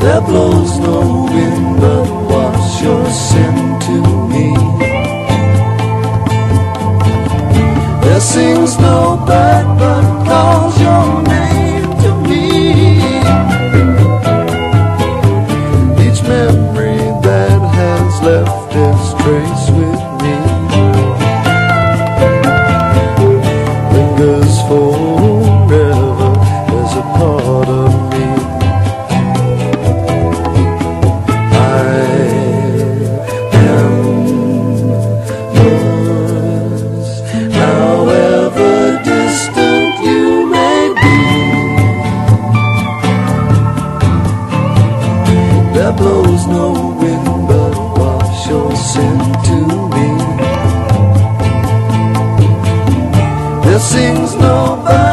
There blows no wind but wash your sin to me. There sings no bird but calls your name to me. Each memory that has left its trace with me lingers forever as a part of me. There blows no wind but wash your sin to me. There sings no bird